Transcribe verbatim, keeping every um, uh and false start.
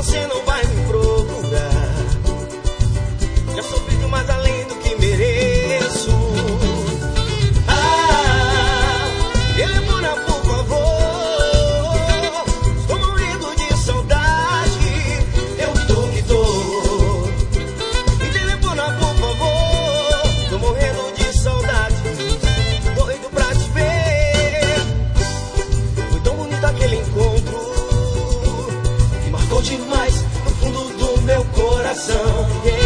você não vai me procurar. Já sofri demais além do que mereço. Ah, telefona por favor, estou morrendo de saudade. Eu tô que tô. E telefona por favor, tô morrendo de saudade. Doido pra te ver. Foi tão bonito aquele encontro, que marcou demais no fundo do meu coração. Yeah.